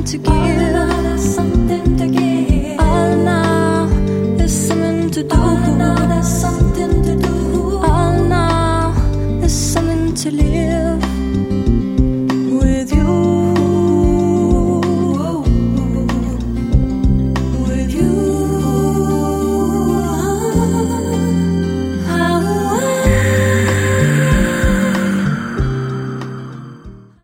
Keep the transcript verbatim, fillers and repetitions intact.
to give. Something to give. All now is something to do.